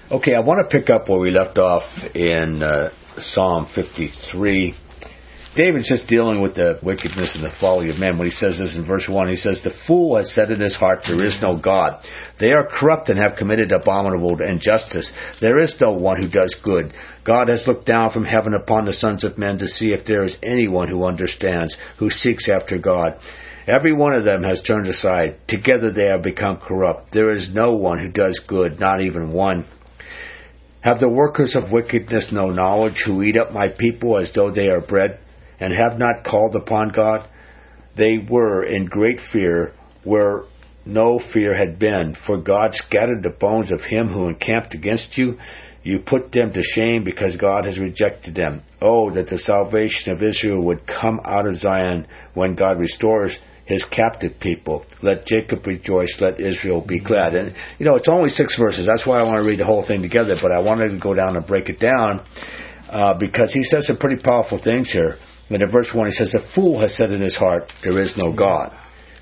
Okay, I want to pick up where we left off in Psalm 53. David's just dealing with the wickedness and the folly of men. When he says this in verse 1, he says, "The fool has said in his heart, there is no God. They are corrupt and have committed abominable injustice. There is no one who does good. God has looked down from heaven upon the sons of men to see if there is anyone who understands, who seeks after God. Every one of them has turned aside. Together they have become corrupt. There is no one who does good, not even one. Have the workers of wickedness no knowledge, who eat up my people as though they are bread, and have not called upon God? They were in great fear where no fear had been, for God scattered the bones of him who encamped against you. You put them to shame because God has rejected them. Oh, that the salvation of Israel would come out of Zion when God restores his captive people. Let Jacob rejoice, let Israel be glad." And, it's only 6 verses. That's why I want to read the whole thing together, but I wanted to go down and break it down because he says some pretty powerful things here. And in verse 1 he says, "The fool has said in his heart, there is no God."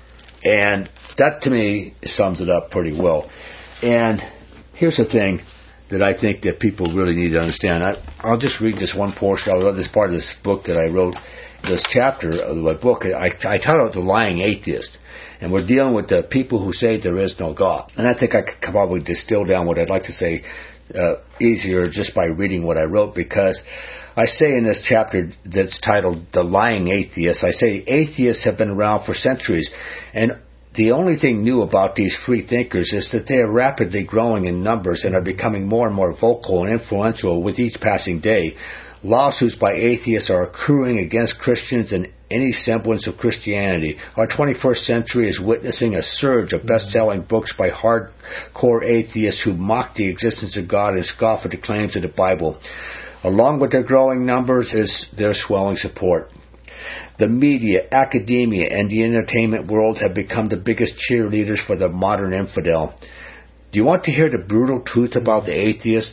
And that to me sums it up pretty well. And here's the thing that I think that people really need to understand. I'll just read this one portion. I love this part of this book that I wrote, this chapter of my book. I titled it "The Lying Atheist." And we're dealing with the people who say there is no God. And I think I could probably distill down what I'd like to say easier just by reading what I wrote, because I say in this chapter that's titled "The Lying Atheist," I say atheists have been around for centuries, and the only thing new about these free thinkers is that they are rapidly growing in numbers and are becoming more and more vocal and influential with each passing day. Lawsuits by atheists are accruing against Christians and any semblance of Christianity. Our 21st century is witnessing a surge of best-selling books by hardcore atheists who mock the existence of God and scoff at the claims of the Bible. Along with their growing numbers is their swelling support. The media, academia, and the entertainment world have become the biggest cheerleaders for the modern infidel. Do you want to hear the brutal truth about the atheist?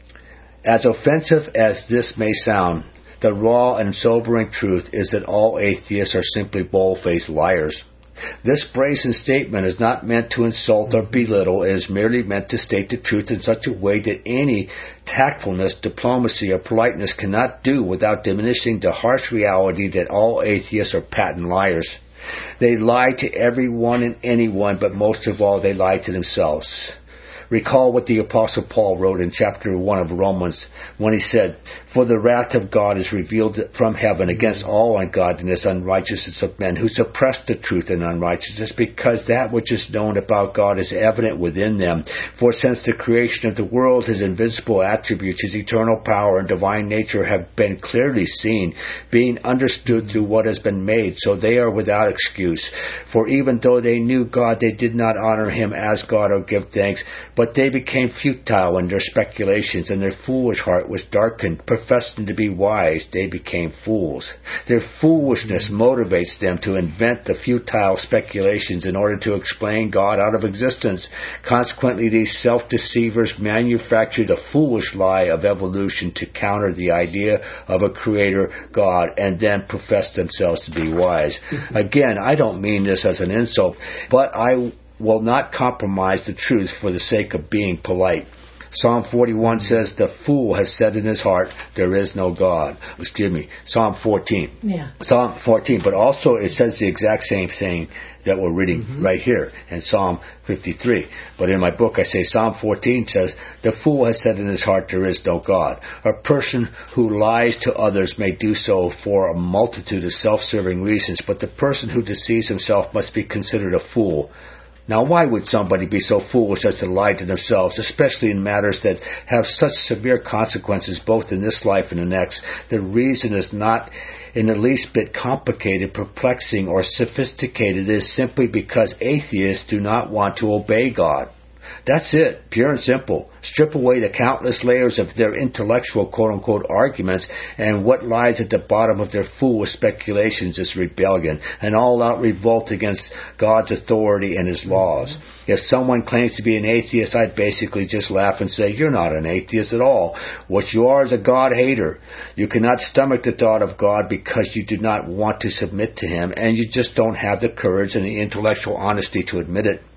As offensive as this may sound, the raw and sobering truth is that all atheists are simply bold-faced liars. This brazen statement is not meant to insult or belittle. It is merely meant to state the truth in such a way that any tactfulness, diplomacy, or politeness cannot do without diminishing the harsh reality that all atheists are patent liars. They lie to everyone and anyone, but most of all they lie to themselves. Recall what the Apostle Paul wrote in chapter 1 of Romans when he said, "For the wrath of God is revealed from heaven against all ungodliness and unrighteousness of men who suppress the truth and unrighteousness, because that which is known about God is evident within them. For since the creation of the world, his invisible attributes, his eternal power and divine nature have been clearly seen, being understood through what has been made, so they are without excuse. For even though they knew God, they did not honor him as God or give thanks, but they became futile in their speculations, and their foolish heart was darkened. Professing to be wise, they became fools. Their foolishness motivates them to invent the futile speculations in order to explain God out of existence. Consequently, these self-deceivers manufacture the foolish lie of evolution to counter the idea of a creator God, and then profess themselves to be wise." Again, I don't mean this as an insult, but I will not compromise the truth for the sake of being polite. Psalm 41 says, "The fool has said in his heart, there is no God." Psalm 14. Yeah. Psalm 14, but also it says the exact same thing that we're reading right here in Psalm 53. But in my book I say Psalm 14 says, "The fool has said in his heart, there is no God." A person who lies to others may do so for a multitude of self-serving reasons, but the person who deceives himself must be considered a fool. Now, why would somebody be so foolish as to lie to themselves, especially in matters that have such severe consequences both in this life and the next? The reason is not in the least bit complicated, perplexing, or sophisticated. It is simply because atheists do not want to obey God. That's it, pure and simple. Strip away the countless layers of their intellectual quote-unquote arguments, and what lies at the bottom of their foolish speculations is rebellion, an all-out revolt against God's authority and his laws. If someone claims to be an atheist, I'd basically just laugh and say, "You're not an atheist at all. What you are is a God-hater. You cannot stomach the thought of God because you do not want to submit to him, and you just don't have the courage and the intellectual honesty to admit it."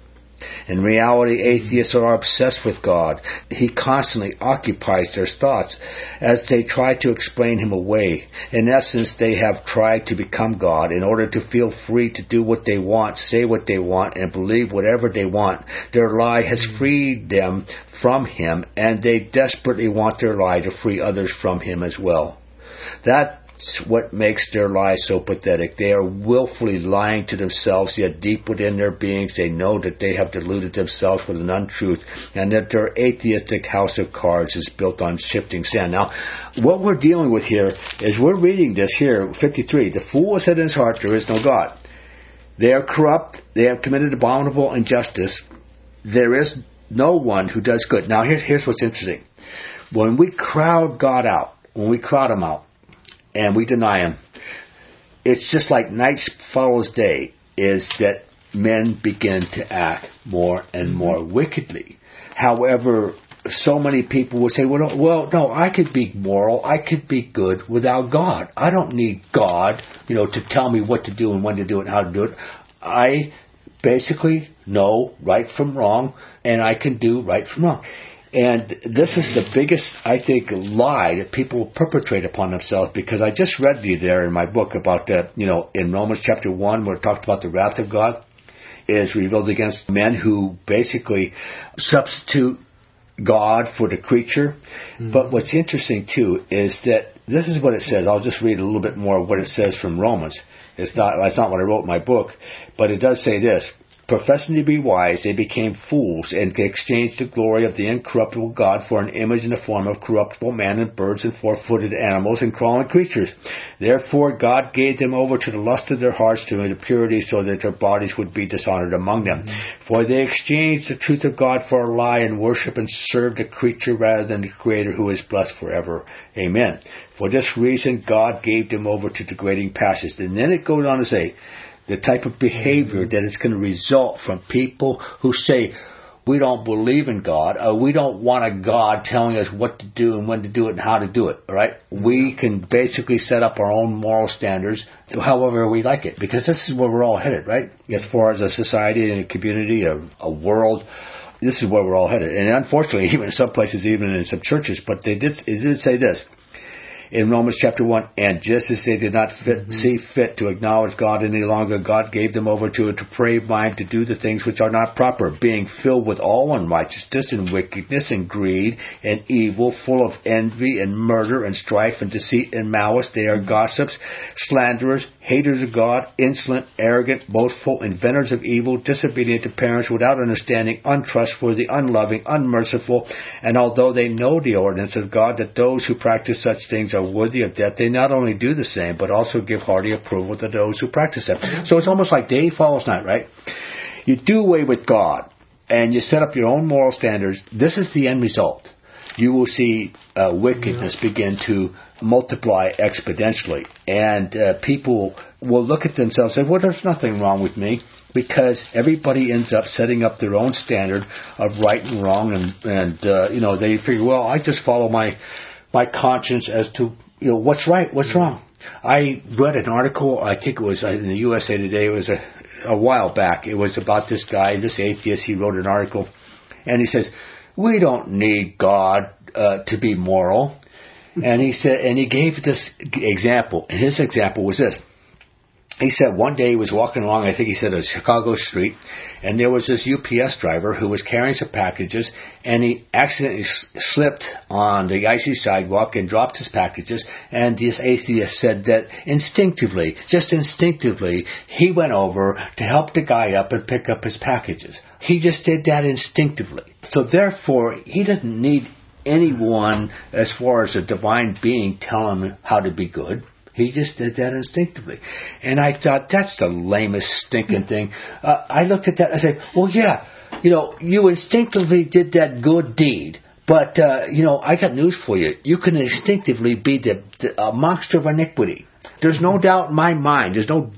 In reality, atheists are obsessed with God. He constantly occupies their thoughts as they try to explain him away. In essence, they have tried to become God in order to feel free to do what they want, say what they want, and believe whatever they want. Their lie has freed them from him, and they desperately want their lie to free others from him as well. That's what makes their lie so pathetic. They are willfully lying to themselves, yet deep within their beings they know that they have deluded themselves with an untruth, and that their atheistic house of cards is built on shifting sand. Now, what we're dealing with here is we're reading this here, 53. The fool has said in his heart, there is no God. They are corrupt. They have committed abominable injustice. There is no one who does good. Now, here's what's interesting. When we crowd God out, when we crowd him out, and we deny him, it's just like night follows day, is that men begin to act more and more wickedly. However, so many people would say, well, no, I could be moral, I could be good without God. I don't need God, to tell me what to do and when to do it and how to do it. I basically know right from wrong, and I can do right from wrong. And this is the biggest, I think, lie that people perpetrate upon themselves, because I just read to you there in my book about that, in Romans chapter 1, where it talked about the wrath of God is revealed against men who basically substitute God for the creature. Mm-hmm. But what's interesting, too, is that this is what it says. I'll just read a little bit more of what it says from Romans. It's not what I wrote in my book, but it does say this. Professing to be wise, they became fools and exchanged the glory of the incorruptible God for an image in the form of corruptible man and birds and four-footed animals and crawling creatures. Therefore God gave them over to the lust of their hearts to impurity, so that their bodies would be dishonored among them. Mm-hmm. For they exchanged the truth of God for a lie and worship and served a creature rather than the Creator, who is blessed forever. Amen. For this reason God gave them over to degrading passions. And then it goes on to say, the type of behavior that is going to result from people who say, we don't believe in God, or we don't want a God telling us what to do and when to do it and how to do it, all right? We can basically set up our own moral standards however we like it, because this is where we're all headed, right? As far as a society and a community, a world, this is where we're all headed. And unfortunately, even in some places, even in some churches, but it did say this. In Romans chapter 1, and just as they did not see fit to acknowledge God any longer, God gave them over to a depraved mind to do the things which are not proper, being filled with all unrighteousness and wickedness and greed and evil, full of envy and murder and strife and deceit and malice. They are gossips, slanderers, haters of God, insolent, arrogant, boastful, inventors of evil, disobedient to parents, without understanding, untrustworthy, unloving, unmerciful. And although they know the ordinance of God, that those who practice such things are worthy of death, they not only do the same, but also give hearty approval to those who practice them. So it's almost like day follows night, right? You do away with God, and you set up your own moral standards. This is the end result. You will see wickedness begin to multiply exponentially. And people will look at themselves and say, well, there's nothing wrong with me, because everybody ends up setting up their own standard of right and wrong. And they figure, well, I just follow my conscience as to what's right, what's wrong. I read an article, I think it was in the USA Today, it was a while back. It was about this guy, this atheist. He wrote an article, and he says, we don't need God to be moral. And he said, and he gave this example, and his example was this. He said one day he was walking along, I think he said a Chicago street, and there was this UPS driver who was carrying some packages, and he accidentally slipped on the icy sidewalk and dropped his packages, and this atheist said that instinctively, he went over to help the guy up and pick up his packages. He just did that instinctively. So therefore, he didn't need anyone as far as a divine being telling him how to be good. He just did that instinctively. And I thought, that's the lamest stinking thing. I looked at that and I said, well, yeah, you instinctively did that good deed. But, I got news for you. You can instinctively be a monster of iniquity. There's no doubt in my mind.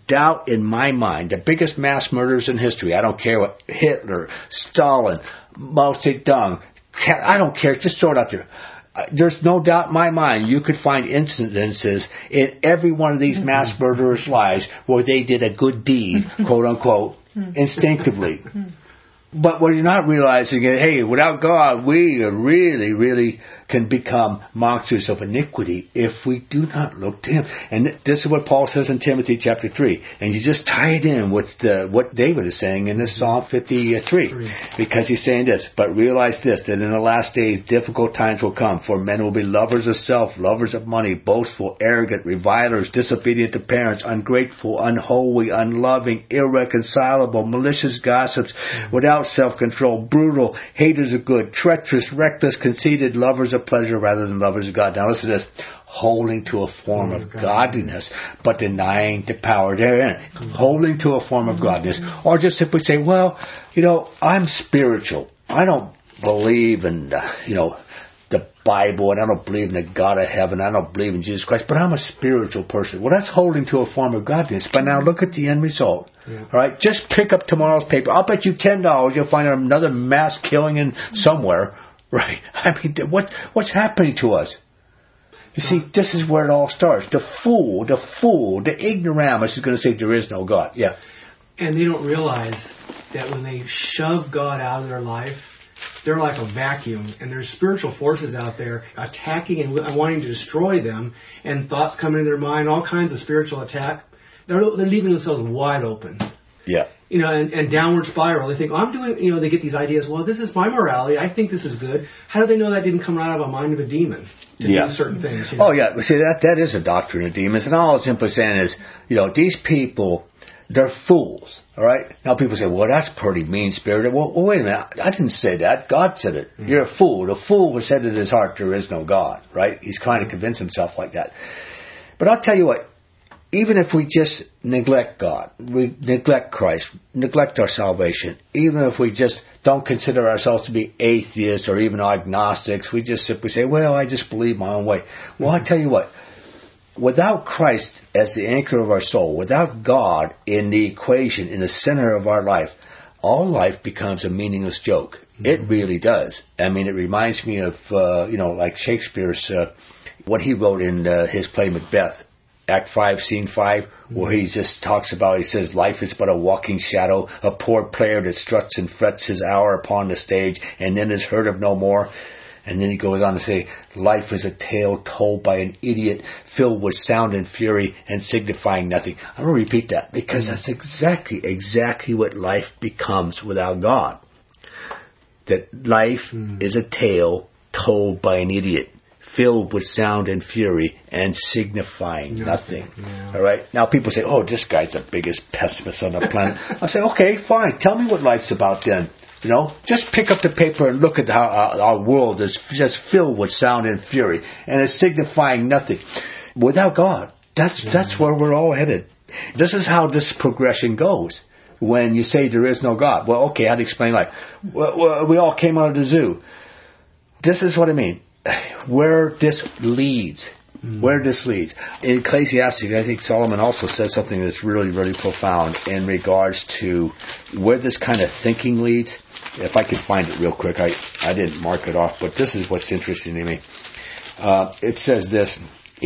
The biggest mass murderers in history. I don't care what Hitler, Stalin, Mao Zedong. I don't care. Just throw it out there. There's no doubt in my mind you could find incidences in every one of these mass murderers' lives where they did a good deed, quote unquote, instinctively. But what you're not realizing is, hey, without God, we really, really can become monsters of iniquity if we do not look to Him. And this is what Paul says in Timothy chapter 3. And you just tie it in with what David is saying in this Psalm 53. Because he's saying this, but realize this, that in the last days difficult times will come, for men will be lovers of self, lovers of money, boastful, arrogant, revilers, disobedient to parents, ungrateful, unholy, unloving, irreconcilable, malicious gossips, without self-control, brutal, haters of good, treacherous, reckless, conceited, lovers of pleasure rather than lovers of God. Now listen to this. Holding to a form of godliness, but denying the power therein. Holding to a form of godliness. Or just simply say, well, I'm spiritual. I don't believe in, the Bible, and I don't believe in the God of heaven. I don't believe in Jesus Christ, but I'm a spiritual person. Well, that's holding to a form of godliness. But now look at the end result. Yeah. All right, just pick up tomorrow's paper. I'll bet you $10 you'll find another mass killing in somewhere. Right? I mean, what's happening to us? You see, this is where it all starts. The fool, the ignoramus is going to say there is no God. Yeah. And they don't realize that when they shove God out of their life, they're like a vacuum, and there's spiritual forces out there attacking and wanting to destroy them, and thoughts come into their mind, all kinds of spiritual attack. They're leaving themselves wide open. Yeah. And downward spiral. They think, I'm doing, they get these ideas, well, this is my morality, I think this is good. How do they know that didn't come right out of a mind of a demon to do certain things? Oh, yeah. See, that is a doctrine of demons, and all it's simply saying is, these people, they're fools. All right? Now people say, well, that's pretty mean-spirited. Well, wait a minute. I didn't say that. God said it. Mm-hmm. You're a fool. The fool who said in his heart there is no God. Right? He's trying to convince himself like that. But I'll tell you what. Even if we just neglect God, we neglect Christ, neglect our salvation, even if we just don't consider ourselves to be atheists or even agnostics, we just simply say, well, I just believe my own way. Well, I'll tell you what. Without Christ as the anchor of our soul, without God in the equation, in the center of our life, all life becomes a meaningless joke. Mm-hmm. It really does. I mean, it reminds me of, like Shakespeare's, what he wrote in his play Macbeth, Act 5, Scene 5, where he just talks about, he says, life is but a walking shadow, a poor player that struts and frets his hour upon the stage, and then is heard of no more. And then he goes on to say, life is a tale told by an idiot, filled with sound and fury and signifying nothing. I'm going to repeat that because that's exactly what life becomes without God. That life is a tale told by an idiot, filled with sound and fury and signifying nothing. Yeah. All right? Now people say, oh, this guy's the biggest pessimist on the planet. I say, okay, fine. Tell me what life's about then. Just pick up the paper and look at how our world is just filled with sound and fury, and it's signifying nothing. Without God, that's where we're all headed. This is how this progression goes. When you say there is no God, well, okay, how to explain life? Well, we all came out of the zoo. This is what I mean. Where this leads. Where this leads. In Ecclesiastes, I think Solomon also says something that's really, really profound in regards to where this kind of thinking leads. If I could find it real quick, I didn't mark it off, but this is what's interesting to me. It says this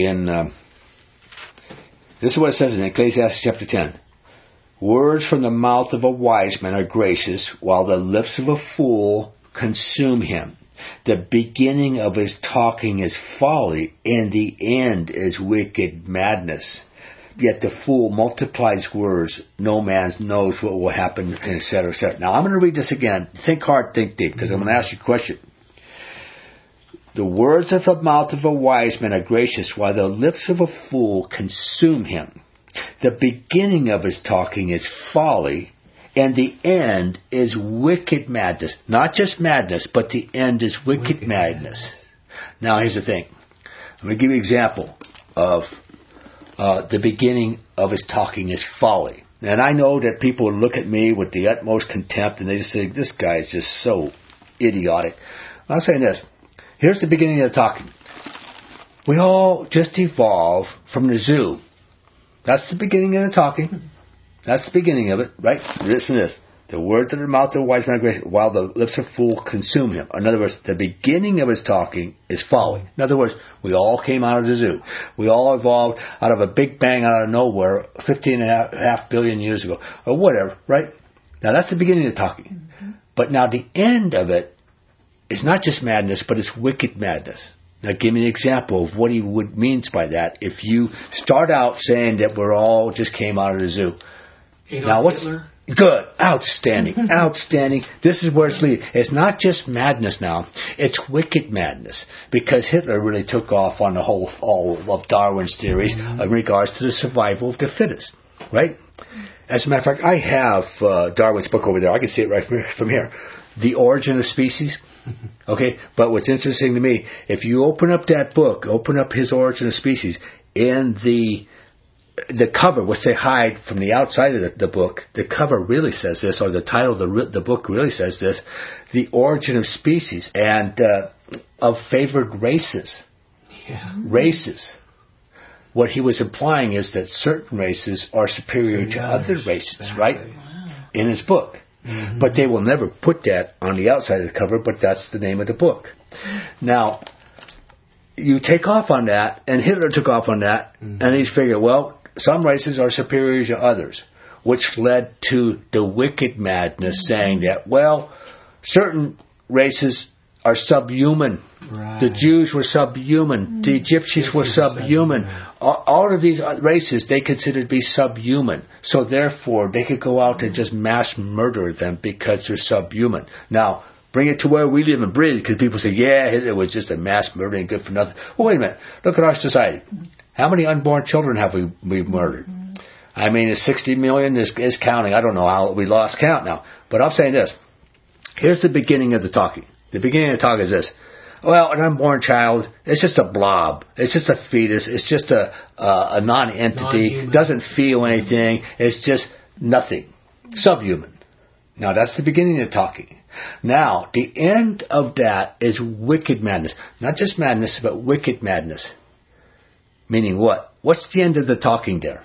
this is what it says in Ecclesiastes chapter 10. Words from the mouth of a wise man are gracious, while the lips of a fool consume him. The beginning of his talking is folly, and the end is wicked madness. Yet the fool multiplies words. No man knows what will happen, etc., etc. Now, I'm going to read this again. Think hard, think deep, because I'm going to ask you a question. The words of the mouth of a wise man are gracious, while the lips of a fool consume him. The beginning of his talking is folly, and the end is wicked madness. Not just madness, but the end is wicked madness. Now, here's the thing. I'm going to give you an example of the beginning of his talking is folly. And I know that people look at me with the utmost contempt and they just say, this guy is just so idiotic. I'm saying this. Here's the beginning of the talking. We all just evolved from the zoo. That's the beginning of the talking. That's the beginning of it, right? Listen to this. The words of the mouth of a wise man are gracious, while the lips of a fool consume him. In other words, the beginning of his talking is folly. In other words, we all came out of the zoo. We all evolved out of a big bang out of nowhere 15.5 billion years ago, or whatever, right? Now that's the beginning of the talking. Mm-hmm. But now the end of it is not just madness, but it's wicked madness. Now give me an example of what he means by that. If you start out saying that we're all just came out of the zoo. Now what's Hitler? Good. Outstanding. Outstanding. This is where it's leading. It's not just madness now. It's wicked madness. Because Hitler really took off on all of Darwin's theories in regards to the survival of the fittest. Right? As a matter of fact, I have Darwin's book over there. I can see it right from here. The Origin of Species. Okay? But what's interesting to me, if you open up that book, open up his Origin of Species, in the cover, which they hide from the outside of the book, the cover really says this, or the title of the book really says this, The Origin of Species, and of favored races. Yeah. Races. What he was implying is that certain races are superior to other races, exactly. right? Wow. In his book. Mm-hmm. But they will never put that on the outside of the cover, but that's the name of the book. Now, you take off on that, and Hitler took off on that, and he figured, well, some races are superior to others, which led to the wicked madness saying that, well, certain races are subhuman. Right. The Jews were subhuman. The Egyptians were subhuman. All of these races they considered to be subhuman. So therefore, they could go out and just mass murder them because they're subhuman. Now, bring it to where we live and breathe, because people say, yeah, Hitler was just a mass murdering, good for nothing. Well, wait a minute. Look at our society. How many unborn children have we murdered? I mean, 60 million is counting. I don't know how we lost count now. But I'm saying this. Here's the beginning of the talking. The beginning of the talk is this. Well, an unborn child, it's just a blob. It's just a fetus. It's just a non-entity. Non-human. Doesn't feel anything. It's just nothing. Subhuman. Now, that's the beginning of talking. Now, the end of that is wicked madness. Not just madness, but wicked madness. Meaning what? What's the end of the talking there?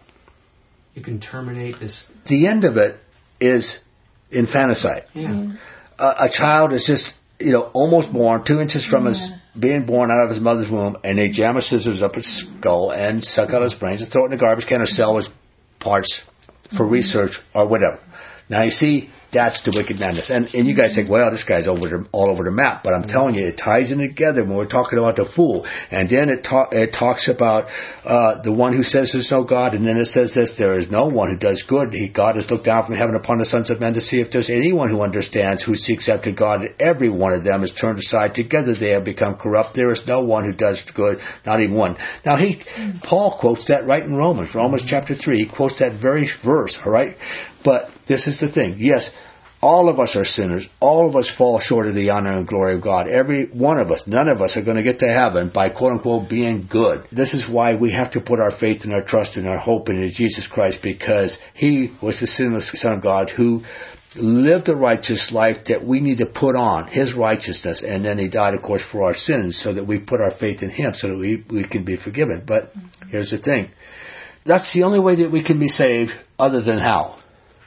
You can terminate this. The end of it is infanticide. Yeah. A child is just, almost born, 2 inches from his being born out of his mother's womb, and they jam a scissors up his skull and suck out his brains and throw it in the garbage can or sell his parts for research or whatever. Now, you see, that's the wicked madness. And you guys think, well, this guy's all over the map. But I'm telling you, it ties in together when we're talking about the fool. And then it talks about the one who says there's no God. And then it says this, there is no one who does good. God has looked down from heaven upon the sons of men to see if there's anyone who understands, who seeks after God. And every one of them is turned aside. Together they have become corrupt. There is no one who does good, not even one. Now, Paul quotes that right in Romans chapter 3. He quotes that very verse, all right? But this is the thing. Yes, all of us are sinners. All of us fall short of the honor and glory of God. Every one of us, none of us are going to get to heaven by quote-unquote being good. This is why we have to put our faith and our trust and our hope in Jesus Christ, because He was the sinless Son of God who lived a righteous life that we need to put on, His righteousness, and then He died, of course, for our sins so that we put our faith in Him so that we can be forgiven. But here's the thing. That's the only way that we can be saved, other than how?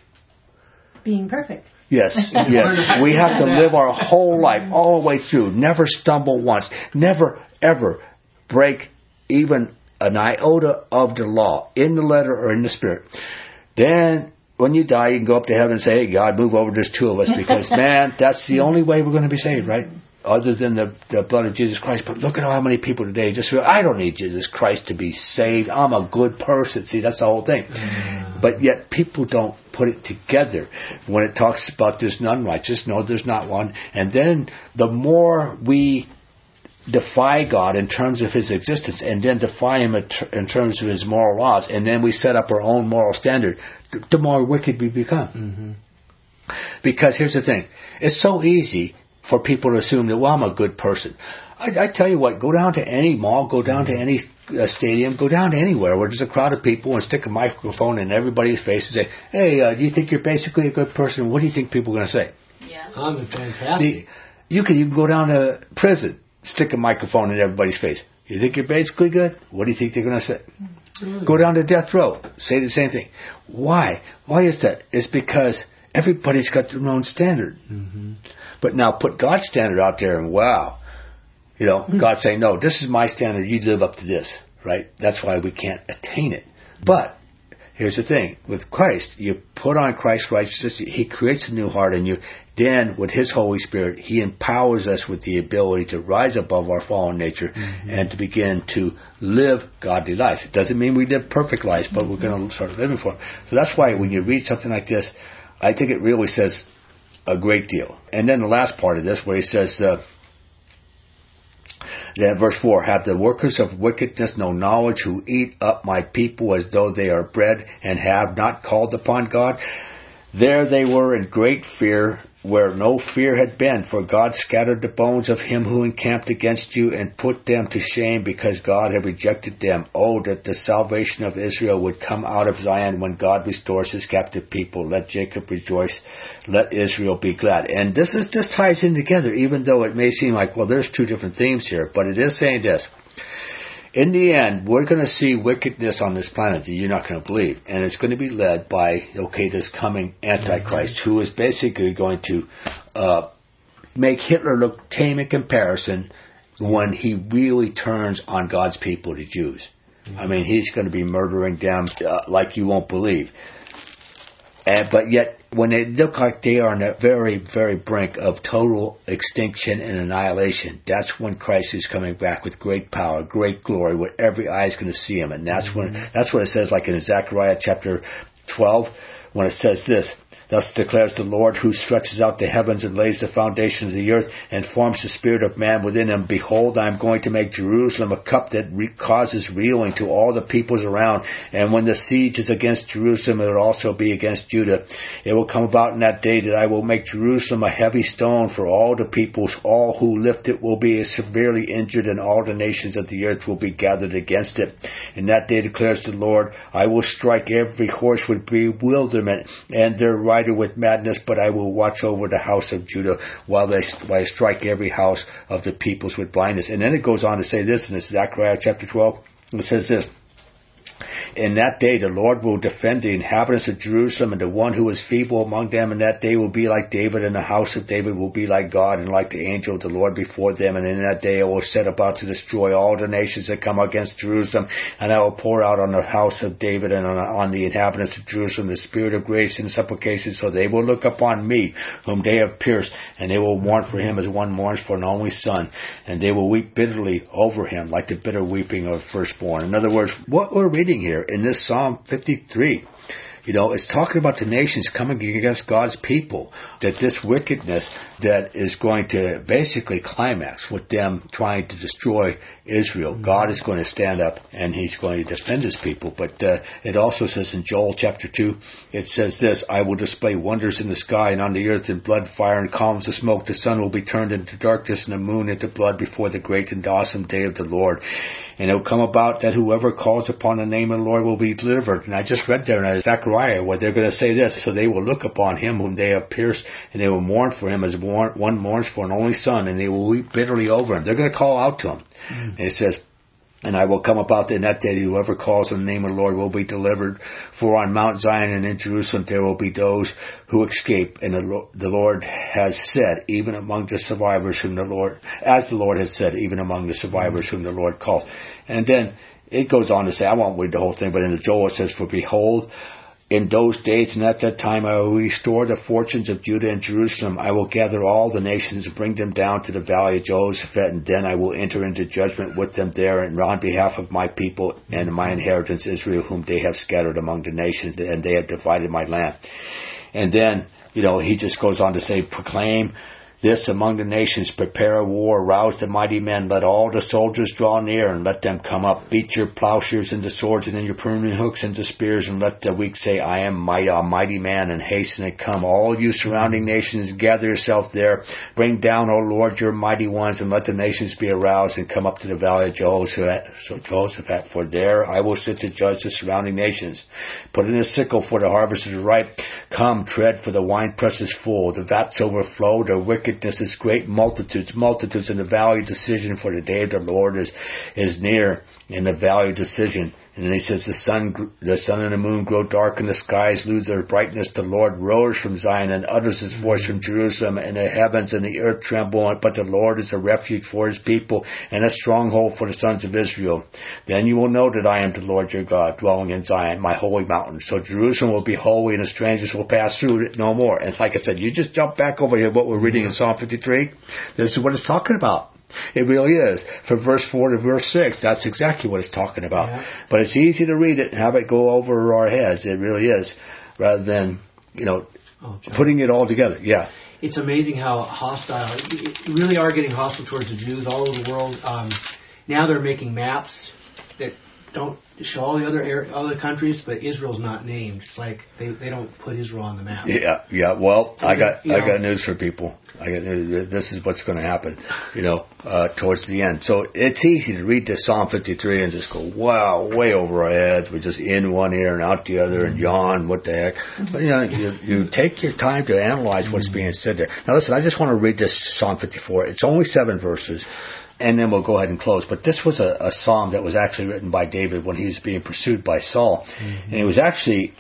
Being perfect. Yes, yes. We have to live our whole life, all the way through, never stumble once, never, ever break even an iota of the law, in the letter or in the spirit. Then, when you die, you can go up to heaven and say, hey, God, move over, there's 2 of us, because, man, that's the only way we're going to be saved, right? Other than the blood of Jesus Christ. But look at how many people today just feel, I don't need Jesus Christ to be saved. I'm a good person. See, that's the whole thing. But yet people don't put it together. When it talks about there's none righteous, no, there's not one. And then the more we defy God in terms of His existence, and then defy Him in terms of His moral laws, and then we set up our own moral standard, the more wicked we become. Mm-hmm. Because here's the thing. It's so easy for people to assume that, well, I'm a good person. I tell you what, go down to any mall, go down to any stadium, go down to anywhere where there's a crowd of people and stick a microphone in everybody's face and say, hey, do you think you're basically a good person? What do you think people are going to say? Yes. I'm fantastic. You can even go down to prison, stick a microphone in everybody's face. You think you're basically good? What do you think they're going to say? Mm-hmm. Go down to death row, say the same thing. Why? Why is that? It's because everybody's got their own standard. Mm-hmm. But now put God's standard out there and wow, God's saying, no, this is my standard, you live up to this, right? That's why we can't attain it. But here's the thing. With Christ, you put on Christ's righteousness. He creates a new heart in you. Then, with His Holy Spirit, He empowers us with the ability to rise above our fallen nature and to begin to live godly lives. It doesn't mean we live perfect lives, but we're going to start living for Him. So that's why when you read something like this, I think it really says a great deal. And then the last part of this, where He says... Then verse 4, have the workers of wickedness no knowledge, who eat up my people as though they are bread, and have not called upon God? There they were in great fear, where no fear had been, for God scattered the bones of him who encamped against you, and put them to shame, because God had rejected them. Oh, that the salvation of Israel would come out of Zion when God restores His captive people. Let Jacob rejoice, let Israel be glad. And this ties in together, even though it may seem like, well, there's two different themes here, but it is saying this. In the end, we're going to see wickedness on this planet that you're not going to believe. And it's going to be led by, this coming Antichrist, who is basically going to make Hitler look tame in comparison when he really turns on God's people, the Jews. I mean, he's going to be murdering them like you won't believe. But yet, when they look like they are on the very, very brink of total extinction and annihilation, that's when Christ is coming back with great power, great glory, where every eye is going to see Him. And that's what it says, like in Zechariah chapter 12, when it says this, thus declares the Lord, who stretches out the heavens and lays the foundation of the earth and forms the spirit of man within him. Behold, I am going to make Jerusalem a cup that causes reeling to all the peoples around. And when the siege is against Jerusalem, it will also be against Judah. It will come about in that day that I will make Jerusalem a heavy stone for all the peoples. All who lift it will be severely injured, and all the nations of the earth will be gathered against it. In that day, declares the Lord, I will strike every horse with bewilderment, and their rider with madness, but I will watch over the house of Judah while I strike every house of the peoples with blindness. And then it goes on to say this in Zechariah chapter 12. It says this, in that day the Lord will defend the inhabitants of Jerusalem, and the one who is feeble among them in that day will be like David, and the house of David will be like God, and like the angel of the Lord before them. And in that day I will set about to destroy all the nations that come against Jerusalem, and I will pour out on the house of David and on the inhabitants of Jerusalem the spirit of grace and supplication, so they will look upon me, whom they have pierced, and they will mourn for him as one mourns for an only son, and they will weep bitterly over him like the bitter weeping of firstborn. In other words, what we're reading here in this Psalm 53, it's talking about the nations coming against God's people, that this wickedness that is going to basically climax with them trying to destroy Israel. God is going to stand up and He's going to defend His people. But it also says in Joel chapter 2, it says this, I will display wonders in the sky and on the earth, in blood, fire, and columns of smoke. The sun will be turned into darkness and the moon into blood before the great and awesome day of the Lord. And it will come about that whoever calls upon the name of the Lord will be delivered. And I just read there in Zechariah where they're going to say this, so they will look upon him whom they have pierced, and they will mourn for him as one mourns for an only son, and they will weep bitterly over him. They're going to call out to him. And it says, and I will come about in that day, whoever calls on the name of the Lord will be delivered. For on Mount Zion and in Jerusalem there will be those who escape. And the Lord has said, even among the survivors whom the Lord, as the Lord has said, even among the survivors whom the Lord calls. And then it goes on to say, I won't read the whole thing, but in the Joel it says, for behold, in those days and at that time I will restore the fortunes of Judah and Jerusalem. I will gather all the nations and bring them down to the valley of Jehoshaphat, and then I will enter into judgment with them there, and on behalf of my people and my inheritance Israel, whom they have scattered among the nations, and they have divided my land. And then, he just goes on to say, proclaim this among the nations, prepare a war, rouse the mighty men, let all the soldiers draw near, and let them come up. Beat your plowshares into swords, and your pruning hooks into spears, and let the weak say, I am a mighty man, and hasten and come. All you surrounding nations, gather yourself there. Bring down, O Lord, your mighty ones, and let the nations be aroused, and come up to the valley of Jehoshaphat, for there I will sit to judge the surrounding nations. Put in a sickle, for the harvest is ripe. Come, tread, for the winepress is full. The vats overflow, the wickedness is great, multitudes in the valley of decision, for the day of the Lord is near in the valley of decision. And then he says, the sun and the moon grow dark, and the skies lose their brightness. The Lord roars from Zion and utters his voice from Jerusalem, and the heavens and the earth tremble. But the Lord is a refuge for his people and a stronghold for the sons of Israel. Then you will know that I am the Lord your God, dwelling in Zion, my holy mountain. So Jerusalem will be holy, and the strangers will pass through it no more. And like I said, you just jump back over here, what we're reading in Psalm 53. This is what it's talking about. It really is. From verse 4 to verse 6, that's exactly what it's talking about. Yeah. But it's easy to read it and have it go over our heads. It really is. Rather than, putting it all together. Yeah. It's amazing how hostile, really are getting hostile towards the Jews all over the world. Now they're making maps that don't show all the other countries, but Israel's not named. It's like they don't put Israel on the map. Yeah. Well, I got news for people. This is what's going to happen, towards the end. So it's easy to read this Psalm 53 and just go, wow, way over our heads. We're just in one ear and out the other and yawn. What the heck? But you take your time to analyze what's being said there. Now listen, I just want to read this Psalm 54. It's only 7 verses. And then we'll go ahead and close. But this was a psalm that was actually written by David when he was being pursued by Saul. Mm-hmm. And it was actually,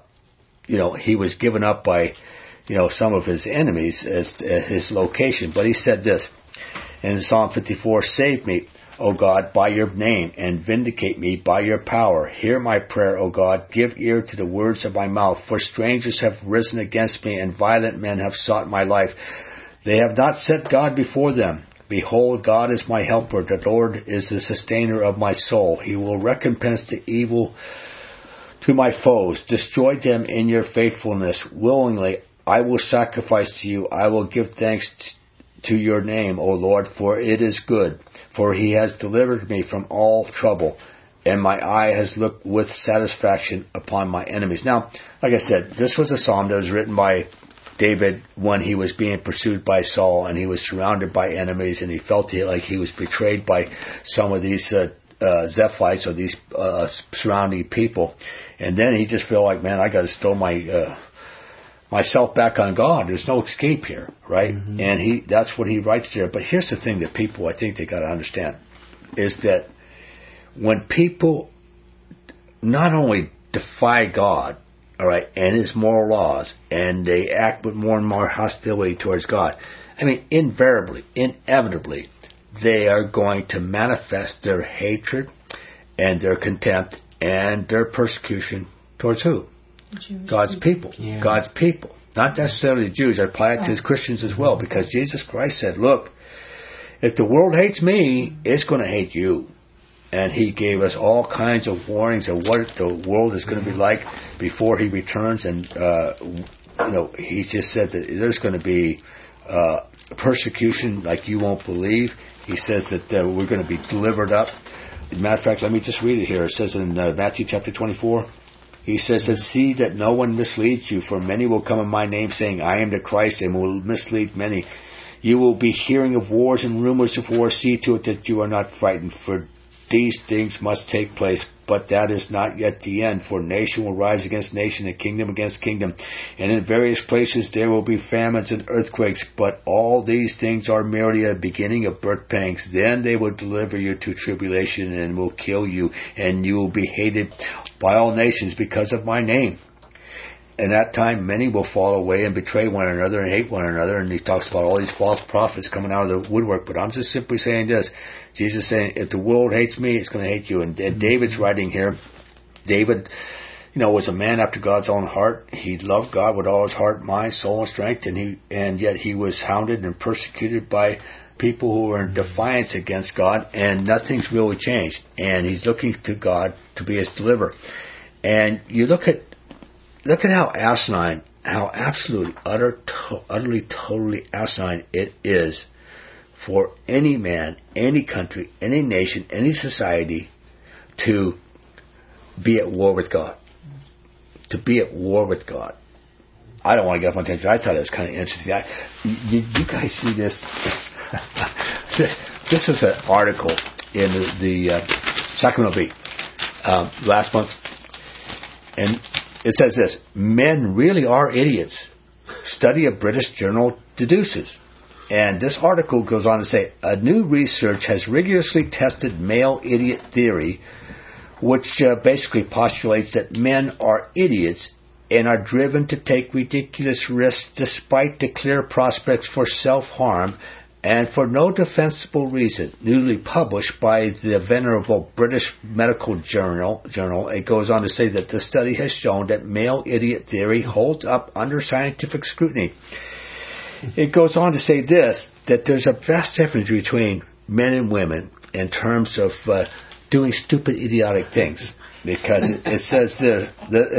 he was given up by, some of his enemies as his location. But he said this in Psalm 54, save me, O God, by your name, and vindicate me by your power. Hear my prayer, O God. Give ear to the words of my mouth. For strangers have risen against me, and violent men have sought my life. They have not set God before them. Behold, God is my helper. The Lord is the sustainer of my soul. He will recompense the evil to my foes. Destroy them in your faithfulness. Willingly, I will sacrifice to you. I will give thanks to your name, O Lord, for it is good. For he has delivered me from all trouble, and my eye has looked with satisfaction upon my enemies. Now, like I said, this was a psalm that was written by David when he was being pursued by Saul and he was surrounded by enemies and he felt like he was betrayed by some of these Zephites or these surrounding people. And then he just felt like, man, I got to throw myself back on God. There's no escape here, right? Mm-hmm. And that's what he writes there. But here's the thing that people, I think they got to understand, is that when people not only defy God, all right, and his moral laws, and they act with more and more hostility towards God, I mean, invariably, inevitably, they are going to manifest their hatred and their contempt and their persecution towards who? God's people. Yeah. God's people. Not necessarily the Jews. I apply it to Christians as well, because Jesus Christ said, look, if the world hates me, it's going to hate you. And he gave us all kinds of warnings of what the world is going to be like before he returns. And, he just said that there's going to be persecution like you won't believe. He says that we're going to be delivered up. As a matter of fact, let me just read it here. It says in Matthew chapter 24, he says that, see that no one misleads you, for many will come in my name saying, I am the Christ, and will mislead many. You will be hearing of wars and rumors of wars. See to it that you are not frightened, for these things must take place, but that is not yet the end. For nation will rise against nation and kingdom against kingdom. And in various places there will be famines and earthquakes. But all these things are merely a beginning of birth pangs. Then they will deliver you to tribulation and will kill you. And you will be hated by all nations because of my name. And at that time many will fall away and betray one another and hate one another. And he talks about all these false prophets coming out of the woodwork. But I'm just simply saying this. Jesus is saying, if the world hates me, it's going to hate you. And David's writing here. David, was a man after God's own heart. He loved God with all his heart, mind, soul, and strength. And yet he was hounded and persecuted by people who were in defiance against God. And nothing's really changed. And he's looking to God to be his deliverer. And you look at how asinine, how absolutely, utterly, totally asinine it is for any man, any country, any nation, any society to be at war with God. To be at war with God. I don't want to get off my attention. I thought it was kind of interesting. You guys see this? This was an article in the Sacramento Bee last month. And it says this: men really are idiots. Study of British journal deduces. And this article goes on to say, a new research has rigorously tested male idiot theory which basically postulates that men are idiots and are driven to take ridiculous risks despite the clear prospects for self-harm and for no defensible reason. Newly published by the venerable British Medical Journal, it goes on to say that the study has shown that male idiot theory holds up under scientific scrutiny. It goes on to say this, that there's a vast difference between men and women in terms of doing stupid, idiotic things. Because it says this,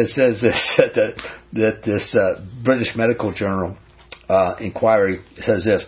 that this British Medical Journal inquiry says this,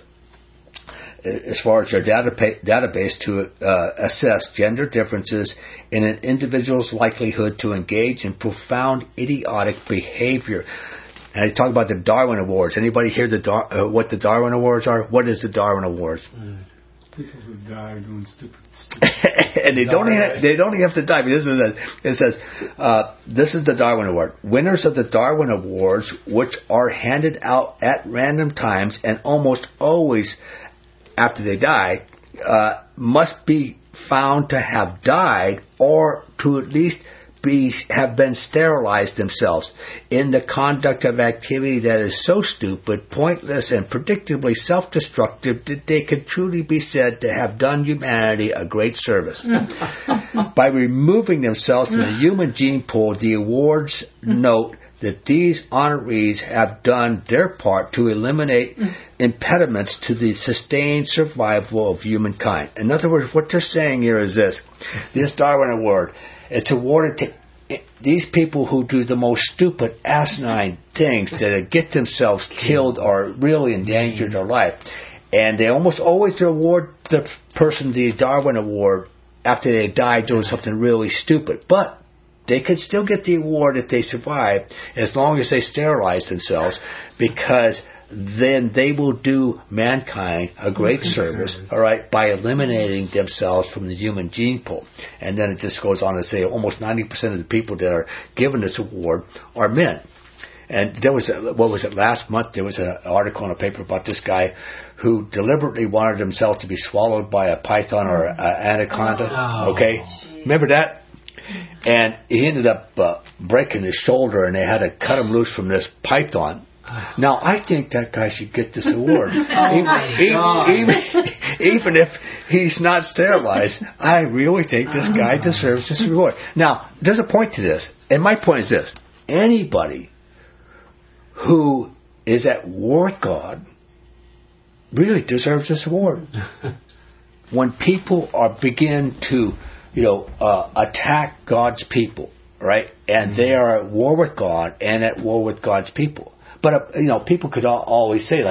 as far as their database to assess gender differences in an individual's likelihood to engage in profound idiotic behavior. And I talk about the Darwin Awards. Anybody hear what the Darwin Awards are? What is the Darwin Awards? People who die doing stupid and they don't have to die. It says, this is the Darwin Award. Winners of the Darwin Awards, which are handed out at random times and almost always after they die, must be found to have died or to at least have been sterilized themselves in the conduct of activity that is so stupid, pointless, and predictably self-destructive that they could truly be said to have done humanity a great service. By removing themselves from the human gene pool, the awards note that these honorees have done their part to eliminate impediments to the sustained survival of humankind. In other words, what they're saying here is this Darwin Award, it's awarded to these people who do the most stupid, asinine things that get themselves killed or really endanger their life. And they almost always award the person the Darwin Award after they die doing something really stupid. But they could still get the award if they survive, as long as they sterilize themselves, because then they will do mankind a great service, all right, by eliminating themselves from the human gene pool. And then it just goes on to say almost 90% of the people that are given this award are men. And there was, last month, there was an article in a paper about this guy who deliberately wanted himself to be swallowed by a python or an anaconda, okay? Remember that? And he ended up breaking his shoulder, and they had to cut him loose from this python. Now, I think that guy should get this award. Even if he's not sterilized, I really think this guy deserves this award. Now, there's a point to this, and my point is this. Anybody who is at war with God really deserves this award. When people begin to attack God's people, right? And they are at war with God and at war with God's people. But, people could always say,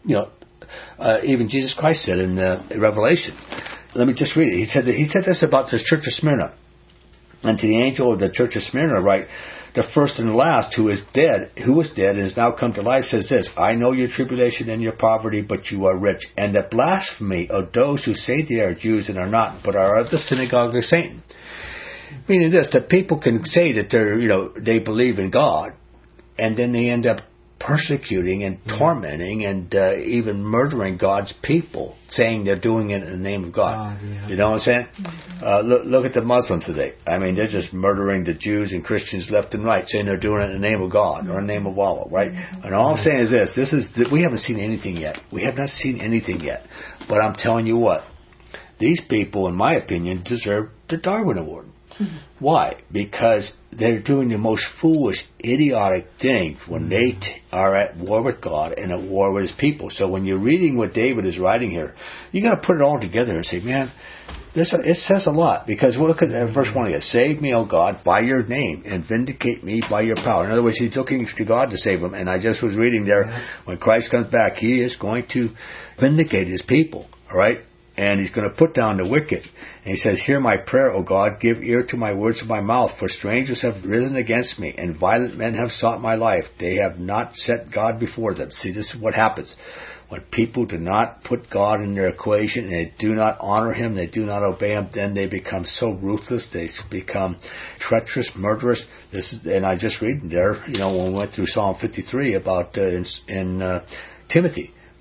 even Jesus Christ said in Revelation. Let me just read it. He said this about the church of Smyrna. And to the angel of the church of Smyrna, right, the first and the last, who was dead and has now come to life, says this, I know your tribulation and your poverty, but you are rich. And the blasphemy of those who say they are Jews and are not, but are of the synagogue of Satan. Meaning this, that people can say that they believe in God, and then they end up persecuting and tormenting and even murdering God's people, saying they're doing it in the name of God. You know what I'm saying? Look at the Muslims today. I mean, they're just murdering the Jews and Christians left and right, saying they're doing it in the name of God or in the name of Allah, right? And all I'm saying is this we haven't seen anything yet. We have not seen anything yet. But I'm telling you what, these people, in my opinion, deserve the Darwin Award. Why? Because they're doing the most foolish, idiotic thing when they are at war with God and at war with His people. So when you're reading what David is writing here, you got to put it all together and say, man, it says a lot. Because we'll look at verse 1 again. Save me, O God, by your name, and vindicate me by your power. In other words, he's looking to God to save him. And I just was reading there, when Christ comes back, He is going to vindicate His people. All right? And He's going to put down the wicked. And He says, hear my prayer, O God, give ear to my words of my mouth, for strangers have risen against me, and violent men have sought my life. They have not set God before them. See, this is what happens. When people do not put God in their equation, and they do not honor Him, they do not obey Him, then they become so ruthless, they become treacherous, murderous. And I just read there, when we went through Psalm 53 about in Timothy.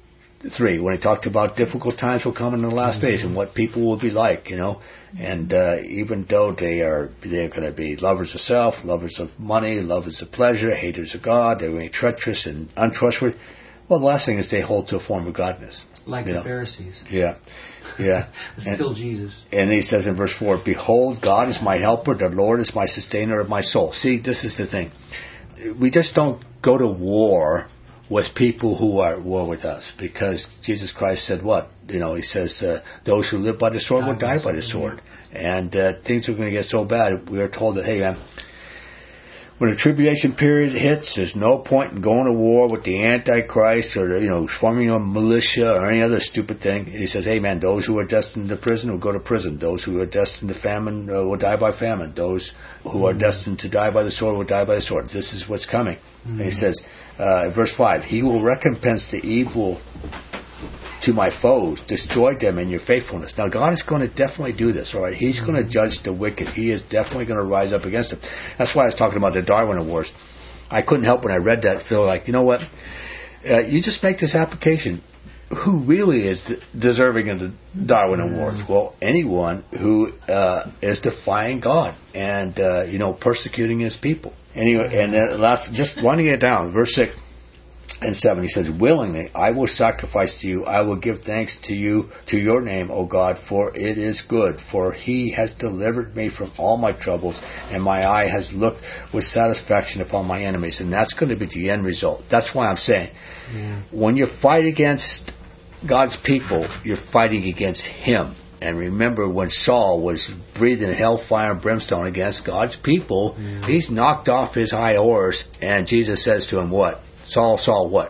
3, when he talked about difficult times will come in the last days and what people will be like, and even though they're going to be lovers of self, lovers of money, lovers of pleasure, haters of God, they're going to be treacherous and untrustworthy. Well, the last thing is they hold to a form of godliness. Like the Pharisees. Yeah. Still Jesus. And he says in verse 4, behold, God is my helper, the Lord is my sustainer of my soul. See, this is the thing. We just don't go to war with people who are at war with us, because Jesus Christ said what? He says, those who live by the sword will die by the sword. And things are going to get so bad, we are told that, hey man, when the tribulation period hits, there's no point in going to war with the Antichrist or, forming a militia or any other stupid thing. He says, hey man, those who are destined to prison will go to prison. Those who are destined to famine will die by famine. Those who are destined to die by the sword will die by the sword. This is what's coming. And he says, verse 5, he will recompense the evil to my foes, destroy them in your faithfulness. Now, God is going to definitely do this, all right? He's going to judge the wicked. He is definitely going to rise up against them. That's why I was talking about the Darwin Awards. I couldn't help when I read that, feel like, you know what? You just make this application. Who really is deserving of the Darwin Awards? Well, anyone who is defying God and, persecuting his people. Anyway, and then just running it down, verse 6. And 7, he says, willingly I will sacrifice to you. I will give thanks to you, to your name, O God, for it is good. For he has delivered me from all my troubles, and my eye has looked with satisfaction upon my enemies. And that's going to be the end result. That's why I'm saying, when you fight against God's people, you're fighting against him. And remember, when Saul was breathing hellfire and brimstone against God's people, he's knocked off his high horse, and Jesus says to him, what? Saul, Saul, what?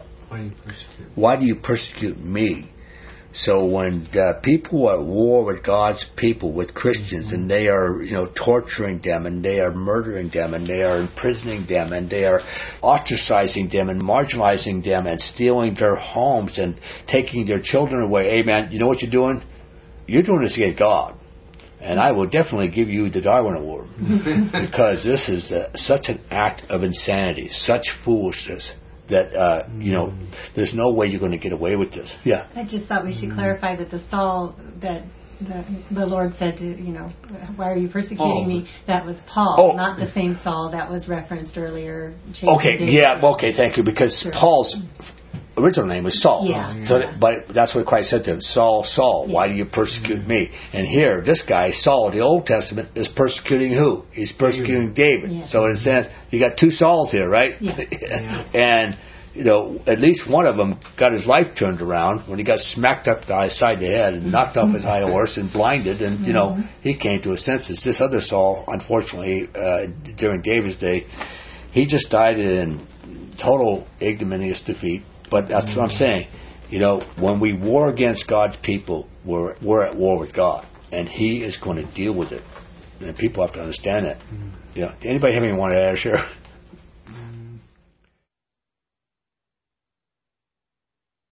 Why do you persecute me? So when people are at war with God's people, with Christians, and they are, torturing them, and they are murdering them, and they are imprisoning them, and they are ostracizing them, and marginalizing them, and stealing their homes, and taking their children away, hey man, you know what you're doing? You're doing this against God. And I will definitely give you the Darwin Award. Because this is such an act of insanity, such foolishness, that, there's no way you're going to get away with this. Yeah. I just thought we should clarify that the Saul that the Lord said to, why are you persecuting me? That was Paul, not the same Saul that was referenced earlier. Thank you. Because Paul's original name was Saul. Yeah. But that's what Christ said to him. Saul, Saul, why do you persecute me? And here, this guy, Saul, the Old Testament, is persecuting who? He's persecuting David. Yeah. So in a sense, you got two Sauls here, right? Yeah. And, at least one of them got his life turned around when he got smacked up the side of the head and knocked off his high horse and blinded. And, he came to his senses. This other Saul, unfortunately, during David's day, he just died in total ignominious defeat. But that's what I'm saying. When we war against God's people, we're at war with God, and He is going to deal with it. And people have to understand that. Anybody have anything want to add, share?